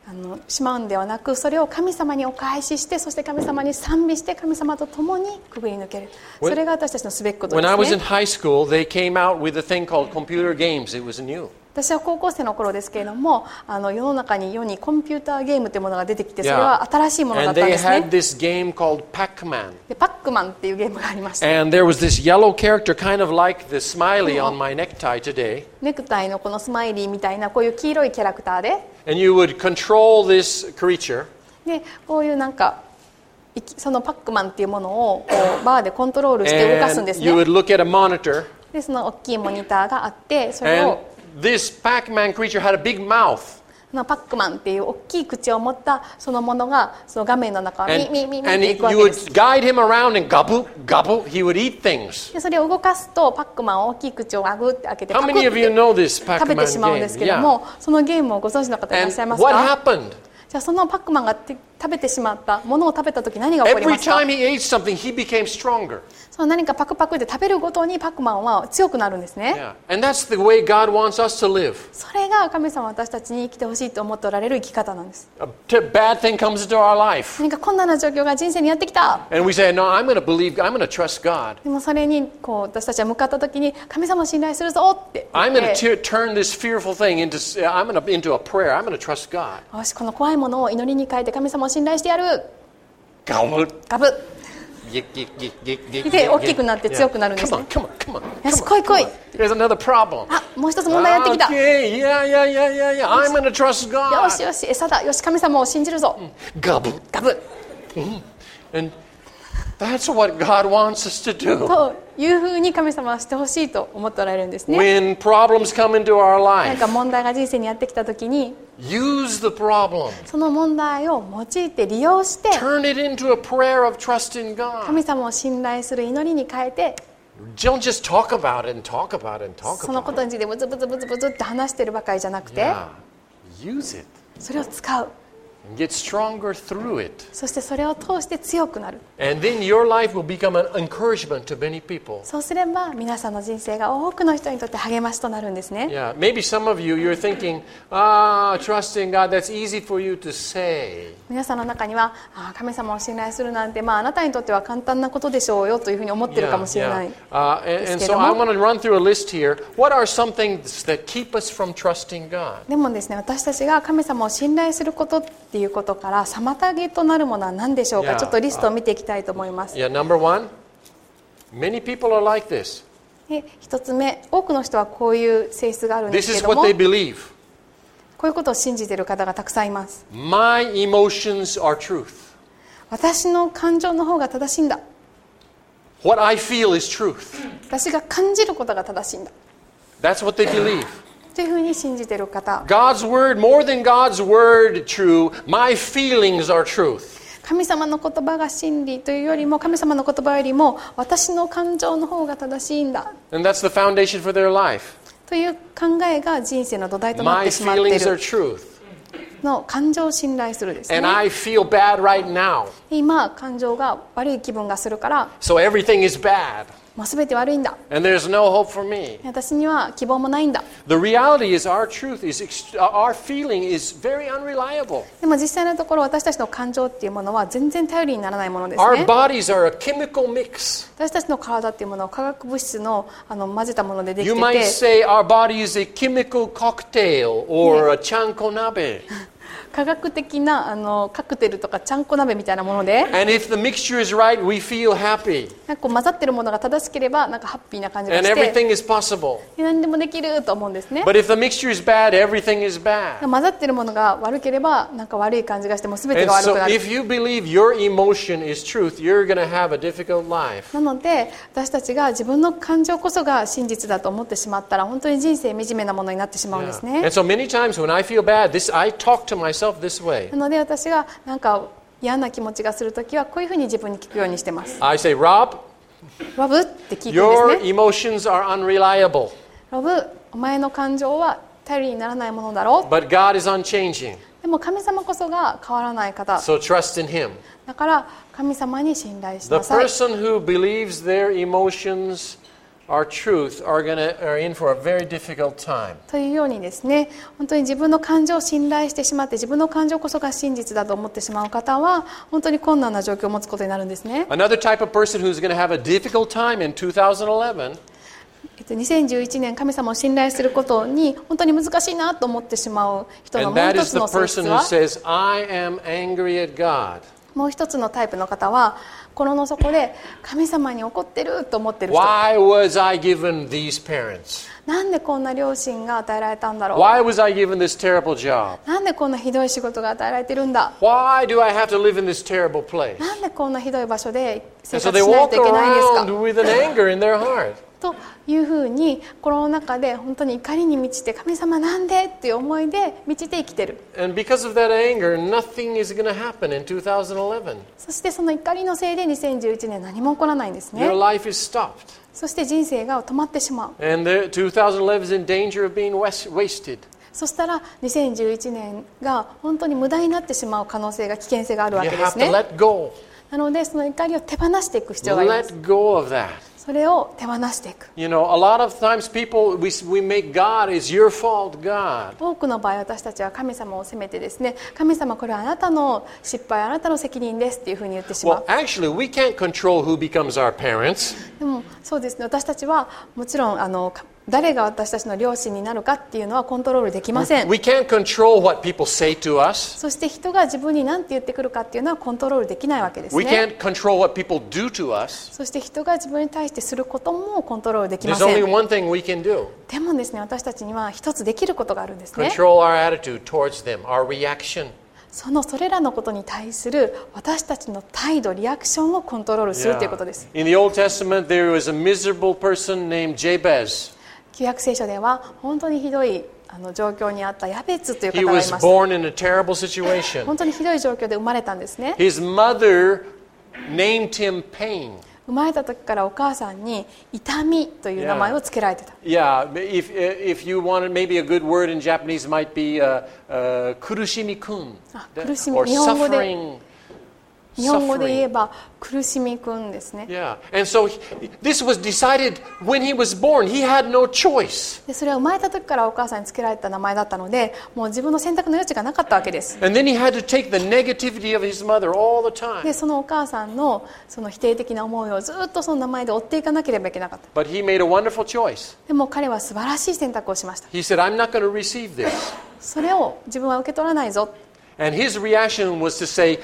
あのしまうんではなく、それを神様にお返しして、そして神様に賛美して神様と共にくぐり抜ける。それが私たちのすべきことです When I was in ね。 high school, they came out with a thing called computer games. It was new. 私は高校生の頃ですけれども、あの世の中に世にコンピューターゲームというものが出てきて、それは新しいものだっ And たん they です had ね。 this game called Pac-Man. でパックマンっていうゲームがありました。 And there was this yellow character, kind of like the smiley on my necktie today. ネクタイのこのスマイリーみたいなこういう黄色いキャラクターで、 And you would control this creature. でこういうなんかいきそのパックマンっていうものをこうバーでコントロールして動かすんです And you ね。 would look at a monitor. でその大きいモニターがあって、それ And を this Pac-Man creature had a big mouth. あのパックマンっていう大きい口を持ったそのものがその画面の中をミ And, ミミミっ and てい he- くわ you けで would す。 guide him around and gobble, gobble. He would eat things. でそれを動かすとパックマンは大きい口をあぐって開けて How パク many of っ you て know this 食べ Pac-Man てしまうんで game? すけど Yeah. も、そのゲームをご存知の方いらっ And しゃいます what か？ happened? じゃあそのパックマンがて食べてしまったものを食べた時何が起こり Every ますか？ time he ate something, he became stronger. その何かパクパクで食べるごとにパックマンは強くなるんですね。 Yeah. And that's the way God wants us to live. それが神様は私たちに生きてほしいと思っておられる生き方なんです。 A t- bad thing comes into our life. 何か困難な状況が人生にやってきた。 And we say, no, I'm going to believe, I'm going to trust God. でもそれにこう私たちは向かった時に神様を信頼するぞって言 I'm っ going て、 to turn this fearful thing into, I'm going to, into a prayer. I'm going to trust God. よしこの怖いものを祈りに変えて神様を信頼してやる。 Gobble. ガブッ Yick, yick, yick, yick, yick, で yick, 大きくなって yick. 強くなるんです Come ね。 on, come on, come on. よし come 来 on, い来い。 come on. There's another problem. あもう一つ問題やってきた。 Okay, yeah, yeah, yeah, yeah, yeah. I'm going to trust よ God. しよし餌だ。よし神様を信じるぞ。 Gobble. ガブッ And that's what God wants us to do. というふうに神様はしてほしいと思っておられるんですね。 When problems come into our なん life, か問題が人生にやってきた時に use the problem. その問題を用いて利用して Turn it into a prayer of trust in God. 神様を信頼する祈りに変えて、 Don't just talk about it and talk about it and talk その about ことについてブツブツブツブツって話してるばかりじゃなく it. て、 Yeah. Use it それを使う。 and get stronger through it. そしてそれを通して強くなる。 And then your life will become an encouragement to many people. そうすれば皆さんの人生が多くの人にとって励ましとなるんですね。 Yeah, maybe some of you, you're thinking, ah, trust in God, that's easy for you to say. 皆さんの中にはあ神様を信頼するなんて、まあ、あなたにとっては簡単なことでしょうよというふうに思ってるかもしれない。 Uh, and, and so I want to run through a list here. What are some things that keep us from trusting God? でもですね、私たちが神様を信頼することっていうことから妨げとなるものは何でしょうか。 Yeah. ちょっとリストを見ていきたいと思います。 Yeah, number one, many people are like this. で一つ目、多くの人はこういう性質があるんで This すけ is ども、 what they believe. こういうことを信じている方がたくさんいます。 My emotions are truth. 私の感情の方が正しいんだ。 What I feel is truth. 私が感じることが正しいんだ。 That's what they believe. というふうに信じている方。 God's word, more than God's word true, my feelings are truth. 神様の言葉が真理というよりも、神様の言葉よりも私の感情の方が正しいんだ And that's the foundation for their life. という考えが人生の土台となっ My てしまってい feelings are る truth. の感情を信頼するですね。 And I feel bad right now. 今感情が悪い気分がするから、 So everything is bad. もう全て悪いんだ。 And there's no hope for me. 私には希望もないんだ。 The reality is our truth is, ext- our feeling is very unreliable. でも実際のところ私たちの感情っていうものは全然頼りにならないものです Our ね。 bodies are a chemical mix. 私たちの体っていうものは化学物質のあの混ぜたものででき You て might て、 say our body is a chemical cocktail or a chanko nabe. 科学的なあのカクテルとかちゃんこ鍋みたいなもので、 And if the mixture is right, we feel happy. なんかこう混ざってるものが正しければなんかハッピーな感じが And して everything is possible. 何でもできると思うんですね。 But if the mixture is bad, everything is bad. 混ざってるものが悪ければなんか悪い感じがしてもう全て And が悪 so くなる。 if you believe your emotion is truth, you're going to have a difficult life. なので私たちが自分の感情こそが真実だと思ってしまったら本当に人生惨めなものになってしまうんです Yeah. ね。 And so many times when I feel bad, this I talk to myself this way. なので私がなんか嫌な気持ちがするときはこういうふうに自分に聞くようにしてます。 I say, Rob, ロブって聞くんで your すね。 emotions are unreliable, ロブ、お前の感情は頼りにならないものだろう。 but God is unchanging. でも神様こそが変わらない方。 So trust in Him. だから神様に信頼し The なさい。 person who believes their emotions our truth are gonna are in for a very difficult time. というようにですね、本当に自分の感情を信頼してしまって、自分の感情こそが真実だと思ってしまう方は本当に困難な状況を持つことになるんですね。 Another type of person who's going to have a difficult time in twenty eleven えっと、にせんじゅういちねん神様を信頼することに本当に難しいなと思ってしまう人の and もう that 一 is つ the の性 person 質 who は、 says, I am angry at God. もう一つのタイプの方は心の底で神様に怒ってると思ってる人。 Why was I given these parents? なんでこんな両親が与えられたんだろう。 Why was I given this terrible job? なんでこんなひどい仕事が与えられてるんだ。 Why do I have to live in this terrible place? なんでこんなひどい場所で生 And 活 so し they ないと walk いけないんです around か with an anger in their heart. というふうに心の中で本当に怒りに満ちて、神様なんでっていう思いで満ちて生きてる。 And because of that anger, nothing is going to happen in twenty eleven. そしてその怒りのせいでにせんじゅういちねん何も起こらないんですね。 Your life is stopped. そして人生が止まってしまう。 And the twenty eleven is in danger of being wast- wasted. そしたらにせんじゅういちねんが本当に無駄になってしまう可能性が、危険性があるわ You けで have す to ね。 let go. なのでその怒りを手放していく必要があります。 Let go of that. それを手放していく。 You know, a lot of times people, we, we make God is your fault, God. 多くの場合私たちは神様を責めてですね、神様これはあなたの失敗、あなたの責任ですっていうふうに言ってしま Well, う。 actually, we can't control who becomes our parents. でもそうですね、私たちはもちろんあの誰が私たちの両親になるかっていうのはコントロールできません。 We can't control what people say to us. そして人が自分に何て言ってくるかっていうのはコントロールできないわけです We ね。 can't control what people do to us. そして人が自分に対してすることもコントロールできま There's せ only ん。 one thing we can do. でもですね、私たちには一つできることがあるんですね。 Control our attitude towards them, our reaction. そのそれらのことに対する私たちの態度、リアクションをコントロールするということです。 In the Old Testament, there was a miserable person named Jabez. 旧約聖書では本当にひどいあの状況にあったヤベツという He 方がい was ました。 born in a terrible situation. 本当にひどい状況で生まれたんですね。 His mother named him Pain. 生まれた時からお母さんに痛みという名前を付けられてた。 Yeah, if, if you wanted, maybe a good word in Japanese might be uh, uh, kurushimi-kun, あ、苦しみ、 or 日本語で suffering. 日本語で言え Suffering. ば苦しみくんですね。 Yeah, and so he, this was decided when he was born. He had no choice. でそれは生まれた時からお母さんに付けられた名前だったので、もう自分の選択の余地がなかったわけです。 And then he had to take the negativity of his mother all the time. でそのお母さんのその否定的な思いをずっとその名前で追っていかなければいけなかった。 But he made a wonderful choice. でも彼は素晴らしい選択をしました。 He said, I'm not going to receive this. それを自分は受け取らないぞ。 And his reaction was to say,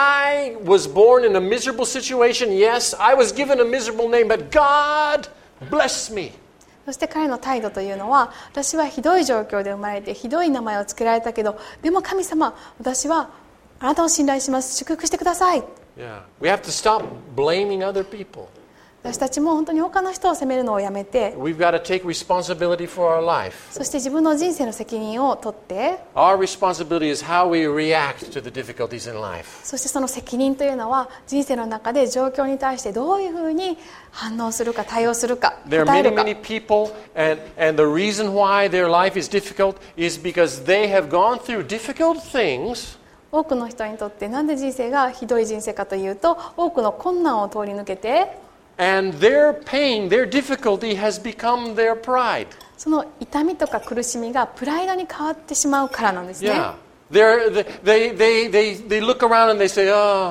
I was born in a miserable situation. Yes, I was given a miserable name, but God bless me. そして彼の態度というのは、私はひどい状況で生まれてひどい名前を付けられたけど、でも神様、私はあなたを信頼します。祝福してください。 Yeah. We have to stop blaming other people. 私たちも本当に他の人を責めるのをやめて、 We've got to take responsibility for our life. そして自分の人生の責任を取って、 Our responsibility is how we react to the difficulties in life. そしてその責任というのは人生の中で状況に対してどういうふうに反応するか、対応するか、 There are 答え many, るか。 many people, and, and the reason why their life is difficult is because they have gone through difficult things. 多くの人にとってなんで人生がひどい人生かというと、多くの困難を通り抜けて、 And their pain, their difficulty has become their pride. その痛みとか苦しみがプライドに変わってしまうからなんですね。 Yeah. They're, they, they, they, they look around and they say, oh,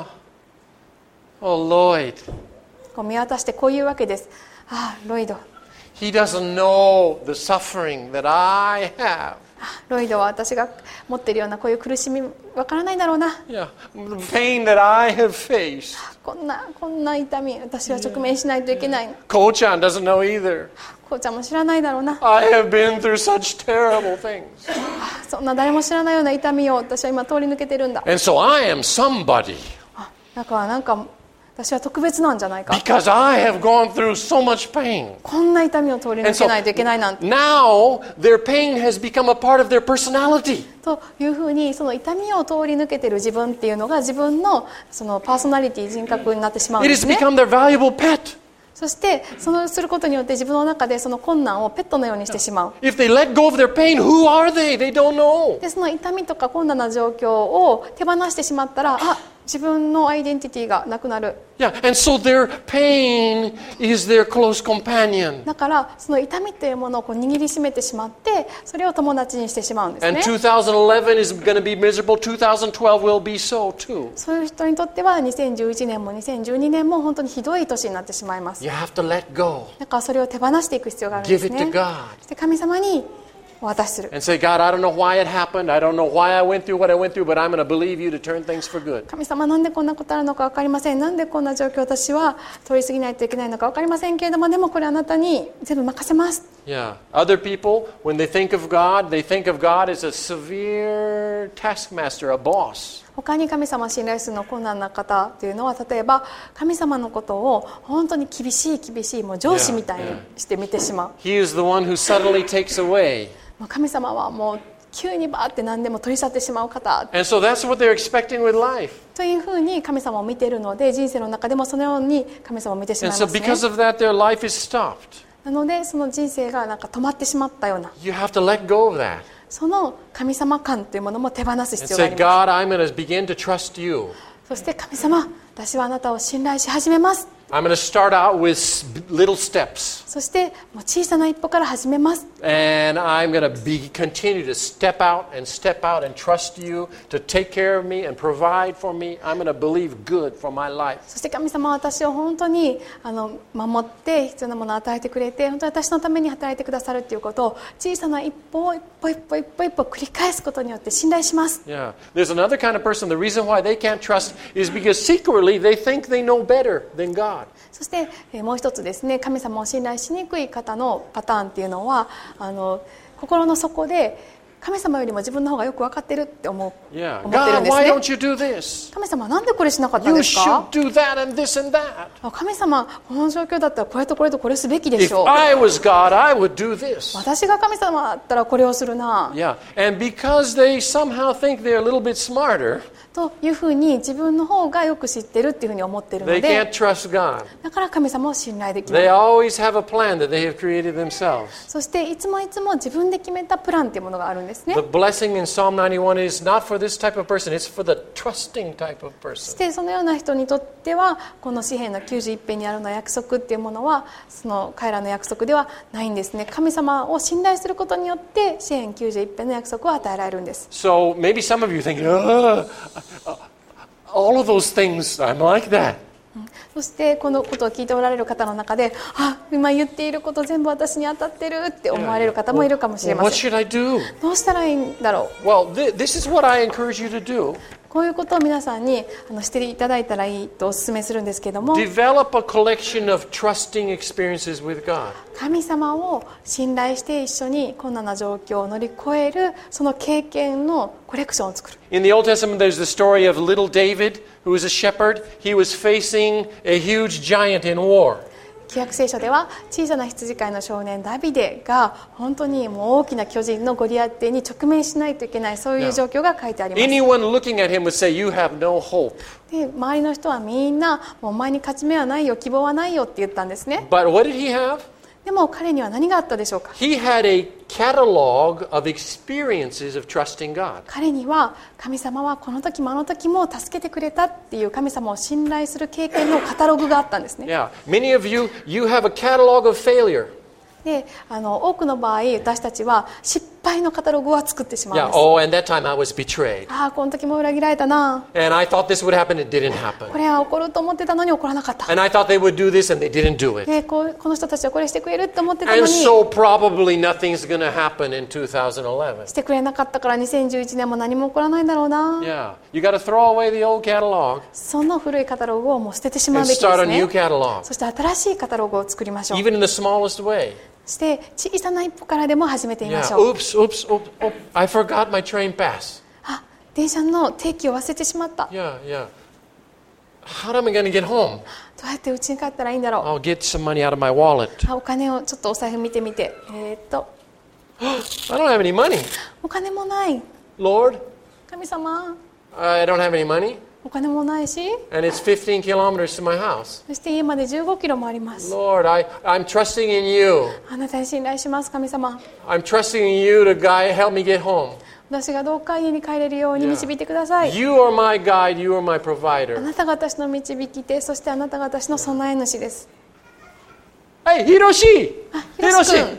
oh, Lloyd, こう見渡してこういうわけです。ああ、ロイド。 he doesn't know the suffering that I have. ロイドは私が持っているようなこういう苦しみわからないだろうな。 Yeah. The pain that I have faced. こんなこんな痛み私は直面しないといけない。 Ko-chan doesn't know either. こうちゃんも知らないだろうな。 I have been through such terrible things. そんな誰も知らないような痛みを私は今通り抜けてるんだ。 And so I am somebody あ、なんかなんか私は特別なんじゃないか。 because I have gone through so much pain. こんな痛みを通り抜けないといけないなんて。 Now their pain has become a part of their personality. というふうにその痛みを通り抜けている自分っていうのが自分のそのパーソナリティ、人格になってしまうん It で has すね。 become their valuable pet. そしてそのすることによって自分の中でその困難をペットのようにしてしまう。 If they let go of their pain, who are they? They don't know. でその痛みとか困難な状況を手放してしまったら、あ、 自分のアイデンティティがなくなる。 Yeah, and so their pain is their close companion. だからその痛みというものをこう握りしめてしまってそれを友達にしてしまうんです And ね。 twenty eleven is going to be miserable. twenty twelve will be so too. そういう人にとってはにせんじゅういちねんもにせんじゅうにねんも本当にひどい年になってしまいます。 You have to let go. だからそれを手放していく必要があるんで Give す it ね。 to God. そして神様にお渡しする。 And say, God, I don't know why it happened. I don't know why I went through what I went through, but I'm going to believe you to turn things for good. 神様なんでこんなことあるのか分かりません。なんでこんな状況私は通り過ぎないといけないのか分かりませんけれども、でもこれあなたに全部任せます。 Yeah. Other people, when they think of God, they think of God as a severe taskmaster, a boss. 他に神様を信頼するの困難な方というのは、例えば神様のことを本当に厳しい厳しいもう上司みたいにして見てしまう。 He is the one who suddenly takes away. もう神様はもう急にバーって何でも取り去ってしまう方 And so that's what they're expecting with life. というふうに神様を見ているので、人生の中でもそのように神様を見てしまい And ま so すね。 because of that, their life is stopped. なのでその人生がなんか止まってしまったような、 You have to let go of that. その神様感というものも手放す And 必要があ say, ります。 God, I'm going to begin to trust you. そして神様、私はあなたを信頼し始めます。 I'm going to start out with little steps. そしてもう小さな一歩から始めます。 And I'm going to be continue to step out and step out and trust you to take care of me and provide for me. I'm going to believe good for my life. そして神様は私を本当にあの守って必要なものを与えてくれて、本当に私のために働いてくださるということを小さな一歩を一歩一歩一歩一歩繰り返すことによって信頼します。 Yeah. There's another kind of person. The reason why they can't trust is because secretly they think they know better than God. そしてえーもう一つですね、神様を信頼しにくい方のパターンっていうのは、あの心の底で神様よりも自分の方がよく分かってるって思う、 Yeah. 思ってるん God, です why ね。 don't you do this? 神様なんでこれしなかったん You ですか？ should do that and this and that. あ神様、この状況だったらこれとこれとこれすべきでし If ょう。 I was God, I would do this. 私が神様だったらこれをするな Yeah. And because they somehow think they're a little bit smarter, というふうに自分の方がよく知ってるっていうふうに思っているの they で、 can't trust God. だから神様を信頼できな They い。 always have a plan that they have created themselves. そしていつもいつも自分で決めたプランっていうものがあるんですね。 The blessing in Psalm ninety-one is not for this type of person, it's for the trusting type of そ person. してそのような人にとってはこの詩篇のきゅうじゅういち編にあるの約束っていうものはその彼らの約束ではないんですね。神様を信頼することによって詩篇きゅうじゅういち編の約束を与えられるんです。 So maybe some of you think, "Ah, all of those things, I'm like that." そしてこのことを聞いておられる方の中で、あ、今言っていること全部私に当たってるって思われる方もいるかもしれ Well, ま what せん。 should I do? どうしたらいいんだろう。 Well, th- this is what I encourage you to do. こういうことを皆さんにあのしていただいたらいいとお勧めするんですけども、 Develop a collection of trusting experiences with God. 神様を信頼して一緒に困難な状況を乗り越えるその経験のコレクションを作る。 In the Old Testament, there's the story of little David, who was a shepherd. He was facing a huge giant in war. 旧約聖書では小さな羊飼いの少年ダビデが本当にもう大きな巨人のゴリアテに直面しないといけない、そういう状況が書いてあります。 Anyone looking at him would say, "You have no hope." で周りの人はみんなもうお前に勝ち目はないよ、希望はないよって言ったんですね。 But what did he have? でも彼には何があったでしょうか。 He had a catalog of experiences of trusting God. 彼には神様はこの時もあの時も助けてくれたっていう神様を信頼する経験のカタログがあったんですね。 Yeah. Many of you, you have a catalog of failure. であの多くの場合私たちは失敗のカタログを作ってしまうん Yeah. です。 Oh, and that time I was betrayed. ああこの時も裏切られたな、 And I thought this would happen, it didn't happen. これは起こると思ってたのに起こらなかった、 And I thought they would do this and they didn't do it. でこうこの人たちはこれしてくれるって思ってたの And に so probably nothing's going to happen in two thousand eleven. してくれなかったからにせんじゅういちねんも何も起こらないんだろうな、 Yeah. You got to throw away the old catalog その古いカタログをもう捨ててしまう and べきで start す a new ね。 catalog. そして新しいカタログを作りましょう。 Even in the smallest way. そして小さな一歩からでも始めてみま Yeah. しょう。 Oops, oops, oops, oops. I forgot my train pass. あ、電車の定期を忘れてしまった。 Yeah, yeah. How am I going to get home? どうやって家に帰ったらいいんだろう。 I'll get some money out of my wallet. あ、お金をちょっとお財布見てみて、えーっと I don't have any money. お金もない。 Lord, 神様、 I don't have any money. お金もないし、 And it's fifteen kilometers to my house. そして家までじゅうごキロもあります。 Lord, I, I'm trusting in you. あなたに信頼します、神様。 I'm trusting in you to guide, help me get home. 私がどうか家に帰れるように導いてください。 You are my guide, you are my あ provider. なたが私の導き手、そしてあなたが私の備え主です。 Hey, Hiroshi! あ、ひろし君。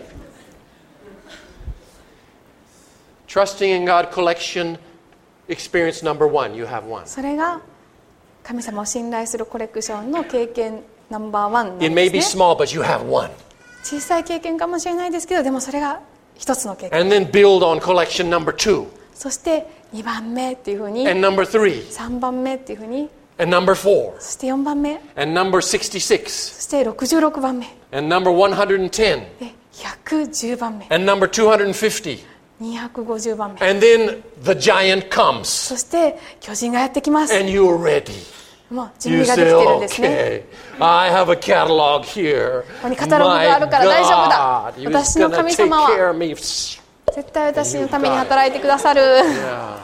Trusting in God collection experience number one. You have one. それが神様を信頼するコレクションの経験ナンバーワンなん It may で be すね。 small, but you have one. 小さい経験かもしれないですけど、でもそれが一つの経験。 And then build on collection number two, そしてにばんめっていうふうに、 and number three, さんばんめっていうふうに、 and number four, そしてよんばんめ、 and number sixty-six, そしてろくじゅうろくばんめ、 and number one hundred ten, でひゃくじゅうばんめ、 and number two hundred fifty. にひゃくごじゅうばんめ、 And then the giant comes, そして巨人がやってきます。 and you're ready. もう準 You 備がで say, きてるんですね。 okay, I have a catalog here. ここにカタログがあるから大丈夫だ。 My God, He's 私の gonna 神 take 様は care of me. 絶対私のために働いてくださる。 Yeah.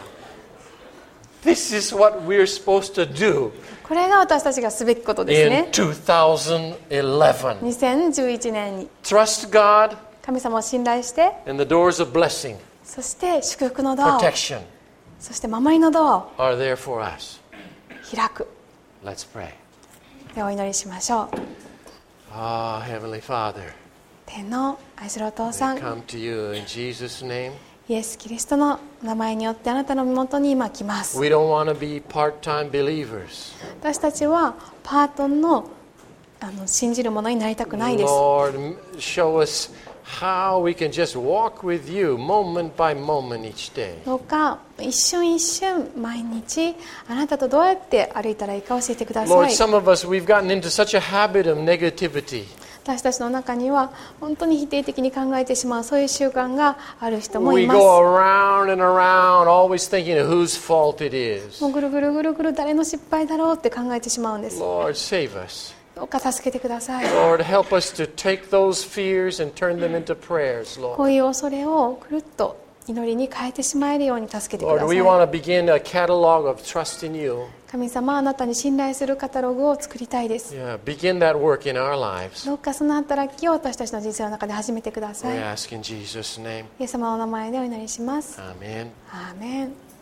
This is what we're supposed to do これが私たちがすべきことです in ね。 twenty eleven. にせんじゅういちねんに Trust God 神様を信頼して、 and the doors of blessing, そして祝福のドアを、 protection そして守りのドアを are there for us. 開く。 Let's pray. でお祈りしましょう。 Ah, Heavenly Father, 天の愛するお父さ we ん、 come to you in Jesus' name. イエス・キリストの名前によってあなたの身元に今来ます。 We don't want to be part-time believers. 私たちはパートの、あの信じる者になりたくないです。 Lord, show us how we can just walk with you moment by moment each day. どうか一瞬一瞬毎日あなたとどうやって歩いたらいいか教えてくださ Lord, い。 some of us, we've gotten into such a habit of negativity. 私たちの中には本当に否定的に考えてしまうそういう習慣がある人も We います。 go around and around always thinking of whose fault it is. もうぐるぐるぐるぐる誰の失敗だろうって考えてしまうんです。 Lord, save us. どうか助けてください。 Lord, help us to take those fears and turn them into prayers, こ Lord. ういう恐れをくるっと祈りに変えてしまえるように助けてく Lord, ださ we い。 want to begin a catalog of trust in you. 神様、あなたに信頼するカタログを作りたいです。 Yeah, begin that work in our lives. どうかその働きを私たちの人生の中で始めてくださ We い。 ask in Jesus' name. イエス様のお名前でお祈りします。 Amen. アーメン。